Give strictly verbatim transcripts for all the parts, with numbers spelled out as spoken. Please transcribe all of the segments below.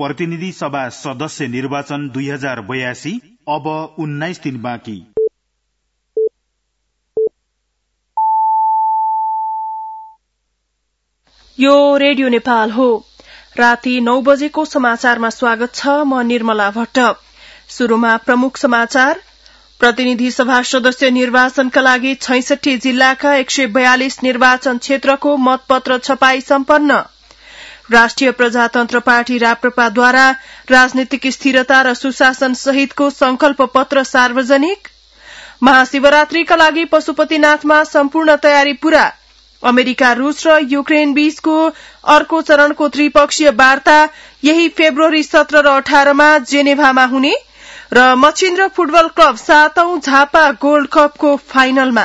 प्रतिनिधि सभा सदस्य निर्वाचन दुई हजार बयासी अब उन्नाइस दिन बाँकी। यो रेडियो नेपाल हो। राति नौ बजेको समाचारमा स्वागत छ। म निर्मला भट्ट। शुरूमा प्रमुख समाचार। प्रतिनिधि सभा सदस्य निर्वाचनका लागि छैसठी जिल्लाका एक सय बयालिस निर्वाचन क्षेत्रको मतपत्र छपाई सम्पन्न। राष्ट्रिय प्रजातन्त्र पार्टी राप्रपाद्वारा राजनीतिक स्थिरता र सुशासन सहितको संकल्प पत्र सार्वजनिक। महाशिवरात्रिका लागि पशुपतिनाथमा सम्पूर्ण तयारी पूरा। अमेरिका, रूस र युक्रेन बीचको अर्को चरणको त्रिपक्षीय वार्ता यही फेब्रुअरी सत्र र अठारमा जेनेभामा हुने। र मच्छिन्द्र फुटबल क्लब सातौं झापा गोल्ड कपको फाइनलमा।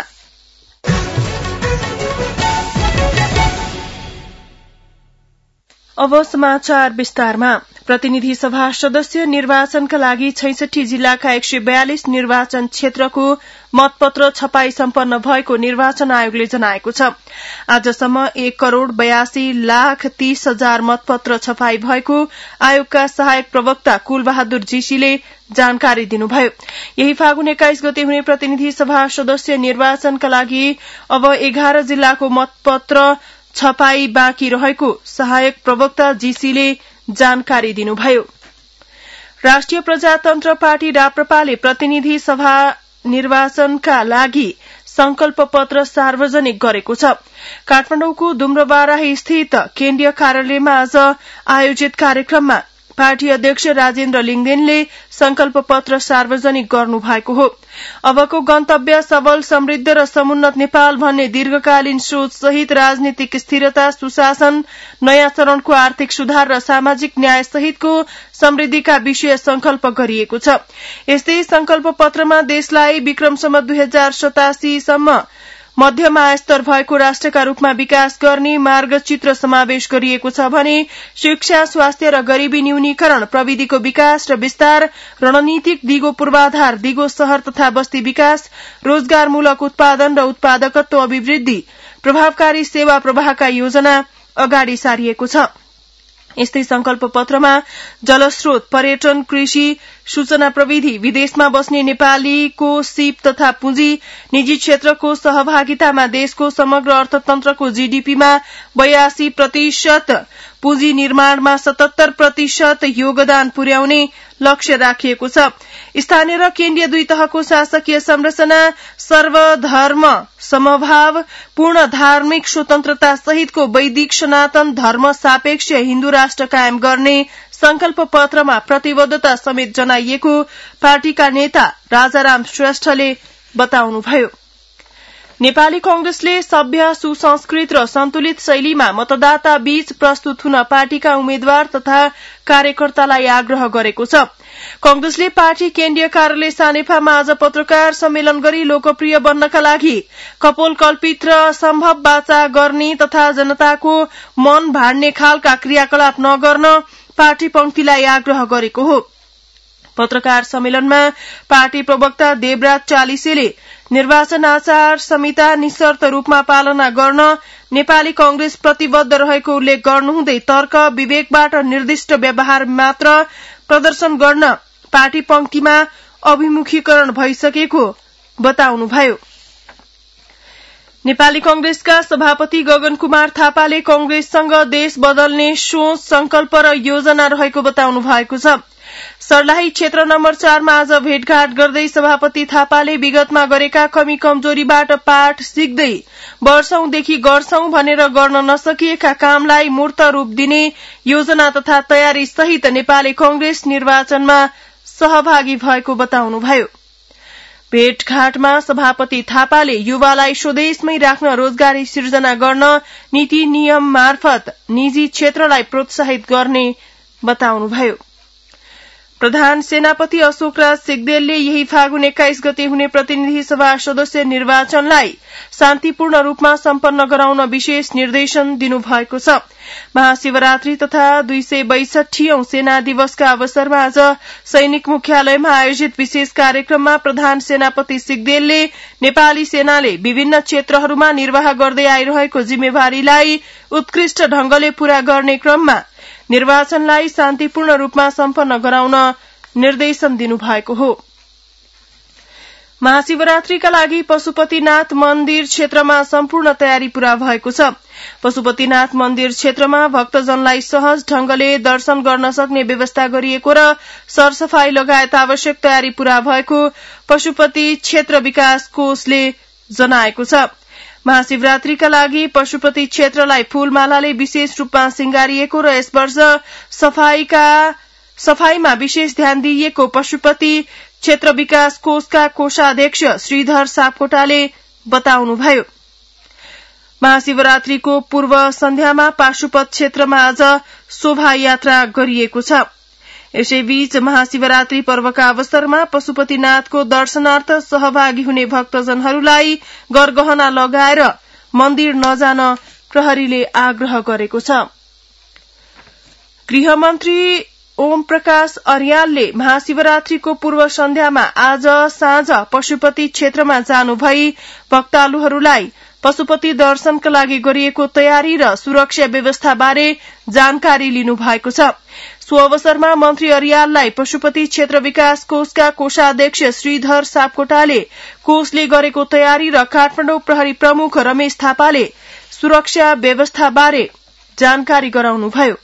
अब समाचार विस्तारमा। प्रतिनिधि सभा सदस्य निर्वाचनका लागि छैसठी जिल्लाका एक सय बयालिस निर्वाचन क्षेत्रको मतपत्र छपाई सम्पन्न भएको निर्वाचन आयोगले जनाएको छ। आजसम्म एक करोड़ बयासी लाख तीस हजार मतपत्र छपाई भएको आयोगका सहायक प्रवक्ता कुलबहादुर जीसीले जानकारी दिनुभयो। यही फागुन एक्काइस गते हुने प्रतिनिधि सभा सदस्य निर्वाचनका लागि अब एघार जिल्लाको मतपत्र छपाई बाँकी रहेको सहायक प्रवक्ता जीसीले जानकारी दिनुभयो। राष्ट्रिय प्रजातन्त्र पार्टी राप्रपाले प्रतिनिधि सभा निर्वाचनका लागि संकल्प पत्र सार्वजनिक गरेको छ। काठमाडौँको दुम्रबाराही स्थित केन्द्रीय कार्यालयमा आज आयोजित कार्यक्रममा पार्टी अध्यक्ष राजेन्द्र लिङदेनले संकल्प पत्र सार्वजनिक गर्नु भएको हो। अबको गन्तव्य सबल, समृद्ध र समुन्नत नेपाल भन्ने दीर्घकालीन सोच सहित राजनीतिक स्थिरता, सुशासन, नयाँ चरणको आर्थिक सुधार र सामाजिक न्याय सहितको समृद्धिका विषय संकल्प गरिएको छ। यस्तै संकल्प पत्रमा देशलाई विक्रमसम्म दुई हजार सतासी सम्म मध्यम आय स्तर भएको राष्ट्रका रूपमा विकास गर्ने मार्गचित्र समावेश गरिएको छ भने शिक्षा, स्वास्थ्य र गरीबी न्यूनीकरण, प्रविधिको विकास र विस्तार, रणनीतिक दिगो पूर्वाधार, दिगो शहर तथा बस्ती विकास, रोजगारमूलक उत्पादन र उत्पादकत्व अभिवृद्धि, प्रभावकारी सेवा प्रवाहका योजना अगाडि सारिएको छ। यस्तै संकल्प पत्रमा जलस्रोत, पर्यटन, कृषि, सूचना प्रविधि, विदेशमा बस्ने नेपालीको सिप तथा पुँजी, निजी क्षेत्रको सहभागितामा देशको समग्र अर्थतन्त्रको जीडीपीमा बयासी प्रतिशत, पुँजी निर्माणमा सतहत्तर प्रतिशत योगदान पुर्याउने लक्ष्य राखिएको छ। स्थानीय र केन्द्रीय दुई तहको शासकीय संरचना, सर्वधर्म समभाव, पूर्ण धार्मिक स्वतन्त्रता सहितको वैदिक सनातन धर्म सापेक्ष हिन्दू राष्ट्र कायम गर्ने संकल्प पत्रमा प्रतिबद्धता समेत जनाइएको पार्टीका नेता राजाराम श्रेष्ठले बताउनुभयो। नेपाली कांग्रेसले सभ्य, सुसंस्कृत र सन्तुलित शैलीमा मतदाता बीच प्रस्तुत हुन पार्टीका उम्मेद्वार तथा कार्यकर्तालाई आग्रह गरेको छ। कांग्रेसले पार्टी केन्द्रीय कार्यालय सानेपामा आज पत्रकार सम्मेलन गरी लोकप्रिय बन्नका लागि कपोल कल्पित र सम्भव वाचा गर्ने तथा जनताको मन भाड्ने खालका क्रियाकलाप नगर्न पार्टी पंक्तिलाई आग्रह गरेको हो। पत्रकार सम्मेलनमा पार्टी प्रवक्ता देवराज चालिसेले निर्वाचन आचार संहिता निशर्त रूपमा पालना गर्न नेपाली कांग्रेस प्रतिबद्ध रहेको उल्लेख गर्नुहुँदै तर्क विवेकबाट निर्दिष्ट व्यवहार मात्र प्रदर्शन गर्न पार्टी पंक्तिमा अभिमुखीकरण भइसकेको बताउनुभयो। नेपाली कांग्रेसका सभापति गगन कुमार थापाले कांग्रेससँग देश बदल्ने सोच, संकल्प र योजना रहेको बताउनु भएको छ। सर्लाही क्षेत्र नम्बर चारमा आज भेटघाट गर्दै सभापति थापाले विगतमा गरेका कमी कमजोरीबाट पाठ सिक्दै वर्षौंदेखि गर्छौं भनेर गर्न नसकिएका कामलाई मूर्त रूप दिने योजना तथा तयारी सहित नेपाली कांग्रेस निर्वाचनमा सहभागी भएको बताउनुभयो। भेटघाटमा सभापति थापाले युवालाई स्वदेशमै राख्न रोजगारी सिर्जना गर्न नीति नियम मार्फत निजी क्षेत्रलाई प्रोत्साहित गर्ने बताउनुभयो। प्रधान सेनापति अशोकराज सिग्देलले यही फागुन एक्काइस गते हुने प्रतिनिधि सभा सदस्य निर्वाचनलाई शान्तिपूर्ण रूपमा सम्पन्न गराउन विशेष निर्देशन दिनुभएको छ। महाशिवरात्रि तथा दुई सय बैसठी औं सेना दिवसका अवसरमा आज सैनिक मुख्यालयमा आयोजित विशेष कार्यक्रममा प्रधान सेनापति सिग्देलले नेपाली सेनाले विभिन्न क्षेत्रहरूमा निर्वाह गर्दै आइरहेको जिम्मेवारीलाई उत्कृष्ट ढंगले पूरा गर्ने क्रममा निर्वाचनलाई शान्तिपूर्ण रूपमा सम्पन्न गराउन निर्देशन दिनुभएको हो। महाशिवरात्रिका लागि पशुपतिनाथ मन्दिर क्षेत्रमा सम्पूर्ण तयारी पूरा भएको छ। पशुपतिनाथ मन्दिर क्षेत्रमा भक्तजनलाई सहज ढंगले दर्शन गर्न सक्ने व्यवस्था गरिएको र सरसफाई लगायत आवश्यक तयारी पूरा भएको पशुपति क्षेत्र विकास कोषले जनाएको छ। महाशिवरात्रिका लागि पशुपति क्षेत्रलाई फूलमालाले विशेष रूपमा सिंगारिएको र यस वर्ष सफाईका सफाईमा विशेष ध्यान दिइएको पशुपति क्षेत्र विकास कोषका कोषाध्यक्ष श्रीधर सापकोटाले बताउनुभयो। महाशिवरात्रिको पूर्व सन्ध्यामा पाशुपत क्षेत्रमा आज शोभायात्रा गरिएको छ। यसैबीच महाशिवरात्रि पर्वका अवसरमा पशुपतिनाथको दर्शनार्थ सहभागी हुने भक्तजनहरूलाई गरगहना लगाएर मन्दिर नजान प्रहरीले आग्रह गरेको छ। गृहमन्त्री ओम प्रकाश अर्यालले महाशिवरात्रिको पूर्व सन्ध्यामा आज साँझ पशुपति क्षेत्रमा जानुभई भक्तालुहरूलाई पशुपति दर्शनका लागि गरिएको तयारी र सुरक्षा व्यवस्था बारे जानकारी लिनु भएको छ। सो अवसरमा मन्त्री अर्याललाई पशुपति क्षेत्र विकास कोषका कोषाध्यक्ष श्रीधर सापकोटाले कोषले गरेको तयारी र काठमाडौँ प्रहरी प्रमुख रमेश थापाले सुरक्षा व्यवस्था बारे जानकारी गराउनुभयो।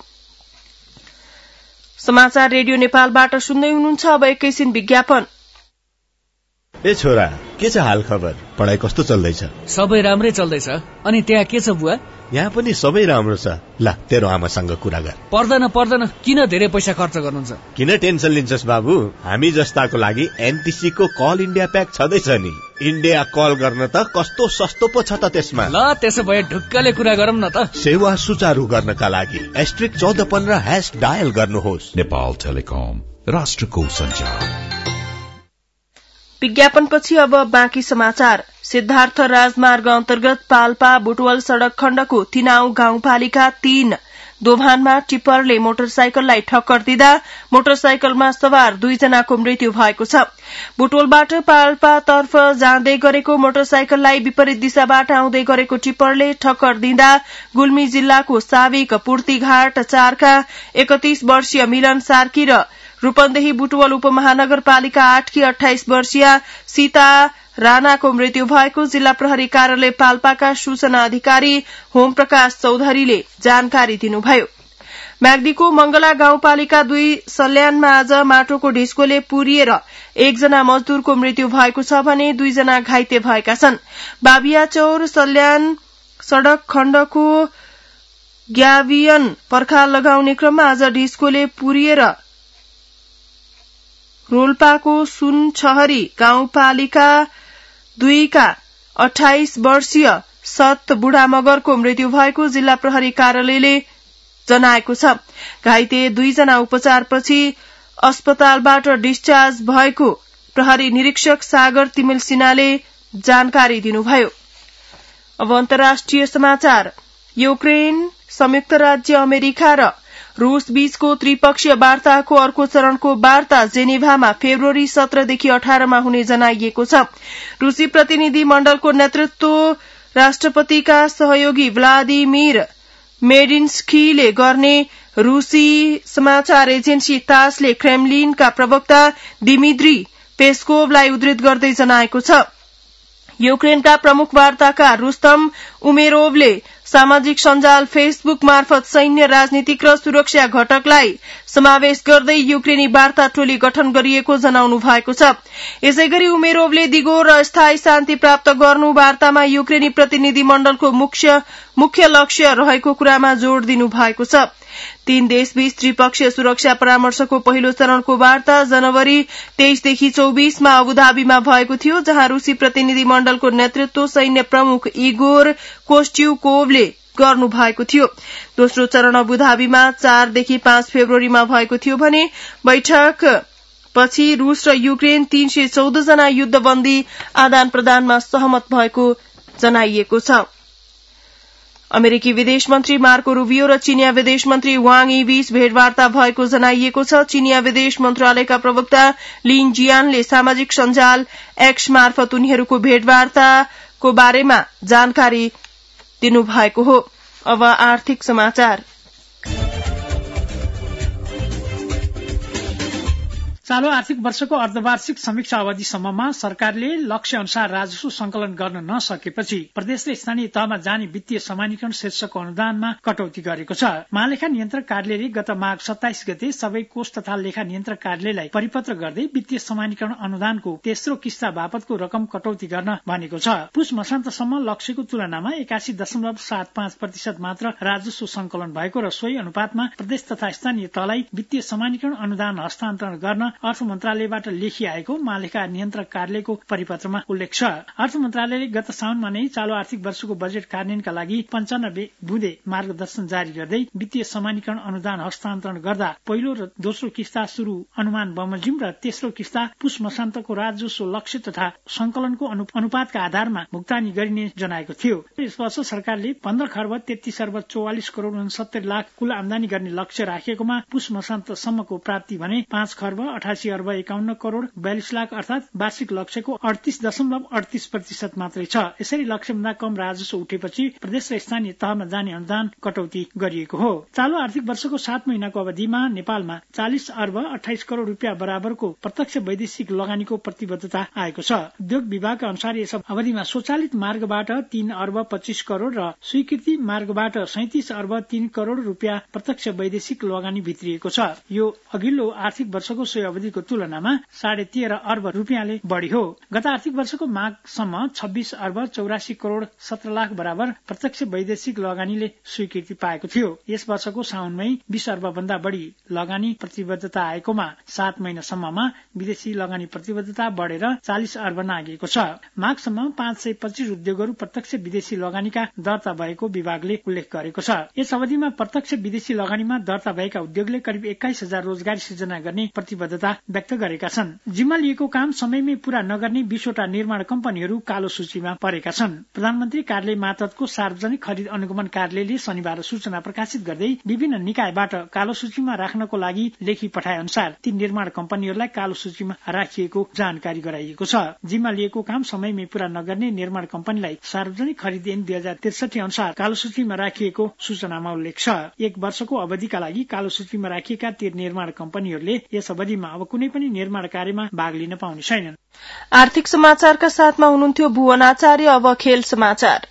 समाचार रेडियो नेपालबाट सुन्दै हुनुहुन्छ। अब एकैछिन विज्ञापन। ए छोरा, के छ हाल खबर? पढाइ कस्तो चल्दैछ? सबै राम्रै चल्दैछ। अनि त्यहाँ के छ बुवा? यहाँ पनि सबै राम्रो छ। ल तेरो आमासँग कुरा गर। पर्दैन पर्दैन, किन धेरै पैसा खर्च गर्नुहुन्छ? किन टेन्सन लिन्छस् बाबु? हामी जस्ताको लागि एनटिसी को कल इन्डिया प्याक छँदैछ नि। इन्डिया कल गर्न त कस्तो सस्तो पो छ त त्यसमा। ल त्यसो भए ढुक्कले कुरा गरौँ न त। सेवा सुचारू गर्नका लागि एस्ट्रिक चौध पन्ध्र ह्याश डायल गर्नुहोस्। नेपाल टेलिकम, राष्ट्रको सञ्चार। विज्ञापनपछि अब बाँकी समाचार। सिद्धार्थ राजमार्ग अन्तर्गत पाल्पा बुटवल सड़क खण्डको तिनाउ गाउँपालिका तीन दोभानमा टिप्परले मोटरसाइकललाई ठक्कर दिँदा मोटरसाइकलमा सवार दुईजनाको मृत्यु भएको छ। बुटवलबाट पाल्पातर्फ जाँदै गरेको मोटरसाइकललाई विपरीत दिशाबाट आउँदै गरेको टिप्परले ठक्कर दिँदा गुल्मी जिल्लाको साविक पूर्तिघाट चारका एकतीस वर्षीय मिलन सार्की र रूपन्देही बुटवल उपमहानगरपालिका आठकी अठाइस वर्षीय सीता राणाको मृत्यु भएको जिल्ला प्रहरी कार्यालय पाल्पाका सूचना अधिकारी होम प्रकाश चौधरीले जानकारी दिनुभयो। म्याग्दीको मंगला गाउँपालिका दुई सल्यानमा आज माटोको ढिस्कोले पुरिएर एकजना मजदूरको मृत्यु भएको छ भने दुईजना घाइते भएका छन्। बाबिया चौर सल्यान सड़क खण्डको ग्यावियन पर्खाल लगाउने क्रममा आज ढिस्कोले पुरिएर रोल्पाको सुनछहरी गाउँपालिका दुईका अठाइस वर्षीय सत बुढा मगरको मृत्यु भएको जिल्ला प्रहरी कार्यालयले जनाएको छ। घाइते दुईजना उपचारपछि अस्पतालबाट डिस्चार्ज भएको प्रहरी निरीक्षक सागर तिमिल सिन्हाले जानकारी दिनुभयो। अब अन्तर्राष्ट्रिय समाचार। युक्रेन, संयुक्त राज्य अमेरिका र रूस बीचको त्रिपक्षीय वार्ताको अर्को चरणको वार्ता जेनेभामा फेब्रुअरी सत्रदेखि अठारमा हुने जनाइएको छ। रूसी प्रतिनिधि मण्डलको नेतृत्व राष्ट्रपतिका सहयोगी भ्लादिमिर मेडिन्स्कीले गर्ने रूसी समाचार एजेन्सी तासले क्रेमलिनका प्रवक्ता दिमित्री पेस्कोभलाई उद्धृत गर्दै जनाएको छ। युक्रेनका प्रमुख वार्ताकार रुस्तम उमेरोभले सामाजिक सञ्जाल फेसबुक मार्फत सैन्य, राजनीतिक र सुरक्षा घटकलाई समावेश गर्दै युक्रेनी वार्ता टोली गठन गरिएको जनाउनु भएको छ। यसैगरी उमेरोभले दिगो र स्थायी शान्ति प्राप्त गर्नु वार्तामा युक्रेनी प्रतिनिधि मण्डलको मुख्य मुख्य लक्ष्य रहेको कुरामा जोड़ दिनु भएको छ। तीन देशबीच त्रिपक्षीय सुरक्षा परामर्शको पहिलो चरणको वार्ता जनवरी तेइसदेखि चौबीसमा अबुधाबीमा भएको थियो, जहाँ रूसी प्रतिनिधि मण्डलको नेतृत्व सैन्य प्रमुख इगोर कोस्ट्युकोभले गर्नु भएको थियो। दोस्रो चरण अबुधाबीमा चारदेखि पाँच फेब्रुअरीमा भएको थियो भने बैठक पछि रूस र युक्रेन तीन सय चौध जना युद्धबन्दी आदान प्रदानमा सहमत भएको जनाइएको छ। अमेरिकी विदेश मन्त्री मार्को रूबियो र चीनिया विदेश मन्त्री वाङ यी बीच भेटवार्ता भएको जनाइएको छ। चीनिया विदेश मन्त्रालयका प्रवक्ता लिन जियानले सामाजिक सञ्जाल एक्स मार्फत उनीहरूको भेटवार्ताको बारेमा जानकारी दिनुभएको हो। अब आर्थिक समाचार। चालू आर्थिक वर्षको अर्धवार्षिक समीक्षा अवधिसम्ममा सरकारले लक्ष्य अनुसार राजस्व संकलन गर्न नसकेपछि प्रदेश र स्थानीय तहमा जाने वित्तीय समानीकरण शीर्षकको अनुदानमा कटौती गरेको छ। महालेखा नियन्त्रक कार्यालयले गत माघ सत्ताइस गते सबै कोष तथा लेखा नियन्त्रक कार्यालयलाई परिपत्र गर्दै वित्तीय समानीकरण अनुदानको तेस्रो किस्ता बापतको रकम कटौती गर्न भनेको छ। पुष मसान्तसम्म लक्ष्यको तुलनामा एकासी दशमलव सात पाँच प्रतिशत मात्र राजस्व संकलन भएको र सोही अनुपातमा प्रदेश तथा स्थानीय तहलाई वित्तीय समानीकरण अनुदान हस्तान्तरण गर्न अर्थ मन्त्रालयबाट लेखिआएको महालेखा नियन्त्रक कार्यालयको परिपत्रमा उल्लेख छ। अर्थ मन्त्रालयले गत साउनमा नै चालू आर्थिक वर्षको बजेट कार्यान्वयनका लागि पञ्चानब्बे बुँदे मार्गदर्शन जारी गर्दै वित्तीय समानीकरण अनुदान हस्तान्तरण गर्दा पहिलो र दोस्रो किस्ता शुरू अनुमान बमोजिम र तेस्रो किस्ता पुष मसान्तको राजस्व लक्ष्य तथा संकलनको अनुपातका आधारमा भुक्तानी गरिने जनाएको थियो। यस वर्ष सरकारले पन्ध्र खर्ब तेत्तीस अर्ब चौवालिस करोड़ उनसत्तरी लाख कुल आमदानी गर्ने लक्ष्य राखेकोमा पुष मसान्तसम्मको प्राप्ति भने पाँच खर्ब अठासी अर्ब एकाउन्न करोड़ बयालिस लाख अर्थात वार्षिक लक्ष्यको अडतीस दशमलव अडतीस प्रतिशत मात्रै छ। यसरी लक्ष्यभन्दा कम राजस्व उठेपछि प्रदेश र स्थानीय तहमा जाने अनुदान कटौती गरिएको हो। चालू आर्थिक वर्षको सात महिनाको अवधिमा नेपालमा चालिस अर्ब अठाइस करोड़ रूपियाँ बराबरको प्रत्यक्ष वैदेशिक लगानीको प्रतिबद्धता आएको छ। उद्योग विभागका अनुसार यस अवधिमा स्वचालित मार्गबाट तीन अर्ब पच्चीस करोड़ र स्वीकृति मार्गबाट सैतिस अर्ब तीन करोड़ रूपियाँ प्रत्यक्ष वैदेशिक लगानी भित्रिएको छ। यो अघिल्लो आर्थिक वर्षको सोही अवधिको तुलनामा साढे तेह्र अर्ब रूपियाँले बढ़ी हो। गत आर्थिक वर्षको माघसम्म छब्बीस अर्ब चौरासी करोड़ सत्र लाख बराबर प्रत्यक्ष वैदेशिक लगानीले स्वीकृति पाएको थियो। यस वर्षको साउनमै बीस अर्ब भन्दा बढ़ी लगानी प्रतिबद्धता आएकोमा सात महिनासम्ममा विदेशी लगानी प्रतिबद्धता बढ़ेर चालिस अर्ब नागेको छ। माघसम्म पाँच सय पच्चीस उद्योगहरू प्रत्यक्ष विदेशी लगानीका दर्ता भएको विभागले उल्लेख गरेको छ। यस अवधिमा प्रत्यक्ष विदेशी लगानीमा दर्ता भएका उद्योगले करिब एक्काइस हजार रोजगारी सृजना गर्ने प्रतिबद्धता व्यक्त गरेका छन्। जिम्मा लिएको काम समयमै पूरा नगर्ने बीसवटा निर्माण कम्पनीहरू कालो सूचीमा परेका छन्। प्रधानमन्त्री कार्यालय मातहतको सार्वजनिक खरिद अनुगमन कार्यालयले शनिबार सूचना प्रकाशित गर्दै विभिन्न निकायबाट कालो सूचीमा राख्नको लागि लेखी पठाए अनुसार ती निर्माण कम्पनीहरूलाई कालो सूचीमा राखिएको जानकारी गराइएको छ। जिम्मा लिएको काम समयमै पूरा नगर्ने निर्माण कम्पनीलाई सार्वजनिक खरिद ऐन दुई हजार त्रिसठी अनुसार कालो सूचीमा राखिएको सूचनामा उल्लेख छ। एक वर्षको अवधिका लागि कालो सूचीमा राखिएका ती निर्माण कम्पनीहरूले यस अवधिमा अब कुनै पनि निर्माण कार्यमा भाग लिन पाउने छैनन्। आर्थिक समाचारका साथमा हुनुहुन्थ्यो भुवन आचार्य। अब खेल समाचार।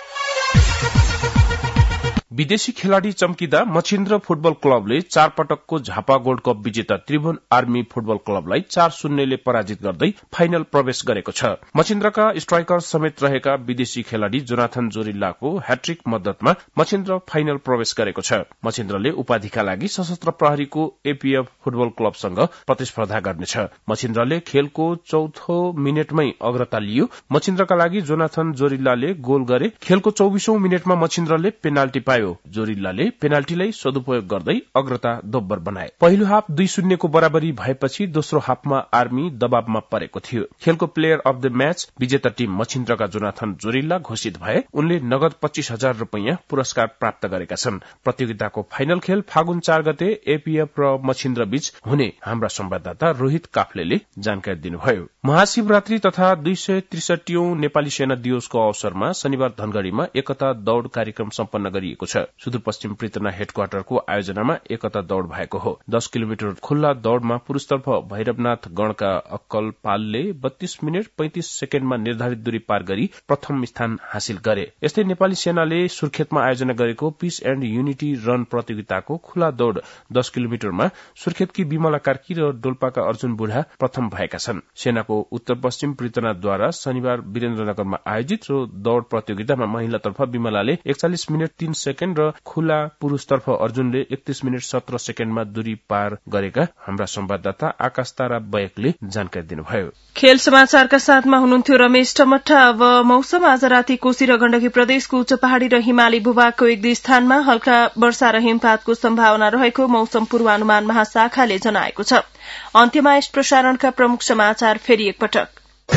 विदेशी खेलाड़ी चम्किदा मछिन्द्र फुटबल क्लबले चार पटकको झापा गोल्ड कप विजेता त्रिभुवन आर्मी फुटबल क्लबलाई चार शून्यले पराजित गर्दै फाइनल प्रवेश गरेको छ। मछिन्द्रका स्ट्राइकर समेत रहेका विदेशी खेलाड़ी जोनाथन जोरिल्लाको ह्याट्रिक मद्दतमा मछिन्द्र फाइनल प्रवेश गरेको छ। मछिन्द्रले उपाधिका लागि सशस्त्र प्रहरीको एपीएफ फुटबल क्लबसँग प्रतिस्पर्धा गर्नेछ। मछिन्द्रले खेलको चौथो मिनटमै अग्रता लियो। मछिन्द्रका लागि जोनाथन जोरिल्लाले गोल गरे। खेलको चौबीसौं मिनटमा मछिन्द्रले पेनाल्टी पायो। जोरिल्लाले पेनाल्टीलाई सदुपयोग गर्दै अग्रता दोब्बर बनाए। पहिलो हाफ दुई शून्यको बराबरी भएपछि दोस्रो हाफमा आर्मी दबावमा परेको थियो। खेलको प्लेयर अफ द म्याच विजेता टीम मछिन्द्रका जोनाथन जोरिल्ला घोषित भए। उनले नगद पच्चीस हजार रूपियाँ पुरस्कार प्राप्त गरेका छन्। प्रतियोगिताको फाइनल खेल फागुन चार गते एपीएफ र मछिन्द्र बीच हुने हाम्रा संवाददाता रोहित काफ्लेले जानकारी दिनुभयो। महाशिवरात्रि तथा दुई सय त्रिसठीऔं नेपाली सेना दिवसको अवसरमा शनिबार धनगढ़ीमा एकता दौड़ कार्यक्रम सम्पन्न गरिएको छ। सुदूरपश्चिम पृतना हेडक्वार्टरको आयोजनामा एकता दौड़ भएको हो। दस किलोमिटर खुल्ला दौड़मा पुरूषतर्फ भैरवनाथ गणका अक्कल पालले बत्तीस मिनट पैंतिस सेकेण्डमा निर्धारित दूरी पार गरी प्रथम स्थान हासिल गरे। यस्तै नेपाली सेनाले सुर्खेतमा आयोजना गरेको पीस एण्ड युनिटी रन प्रतियोगिताको खुल्ला दौड़ दस किलोमिटरमा सुर्खेतकी विमला कार्की र डोल्पाका अर्जुन बुढा प्रथम भएका छन्। सेनाको उत्तर पश्चिम पृतनाद्वारा शनिबार वीरेन्द्रनगरमा आयोजित दौड़ प्रतियोगितामा महिलातर्फ विमलाले एकचालिस मिनट तीन सेकेण्ड र खुला पुरूषतर्फ अर्जुनले एकतीस मिनट सत्र सेकेण्डमा दूरी पार गरेका हाम्रा संवाददाता आकाश तारा बयकले जानकारी दिनुभयो। खेल समाचारका साथमा हुनुहुन्थ्यो रमेश टमट्टा। अब मौसम। आज राति कोशी र गण्डकी प्रदेशको उच्च पहाड़ी र हिमाली भूभागको एक दुई स्थानमा हल्का वर्षा र हिमपातको सम्भावना रहेको मौसम पूर्वानुमान महाशाखाले जनाएको छ। अन्त्यमा यस प्रसारणका प्रमुख समाचार फेरि एकपटक।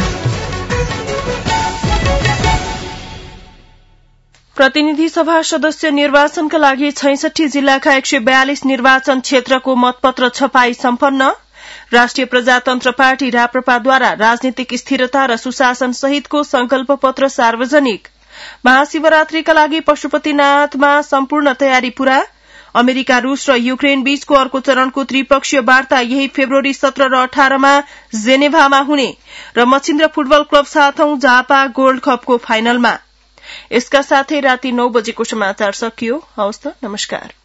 प्रतिनिधि सभा सदस्य निर्वाचनका लागि छैसठी जिल्लाका एक सय बयालिस निर्वाचन क्षेत्रको मतपत्र छपाई सम्पन्न। राष्ट्रिय प्रजातन्त्र पार्टी राप्रपाद्वारा राजनीतिक स्थिरता र सुशासन सहितको संकल्प पत्र सार्वजनिक। महाशिवरात्रिका लागि पशुपतिनाथमा सम्पूर्ण तयारी पूरा। अमेरिका, रूस र युक्रेन बीचको अर्को चरणको त्रिपक्षीय वार्ता यही फेब्रुअरी सत्र र अठारमा जेनेभामा हुने र मछिन्द्र फुटबल क्लब सातौं झापा गोल्ड कपको फाइनलमा। यसका साथै राति नौ बजेको समाचार सकियो। हवस् त, नमस्कार।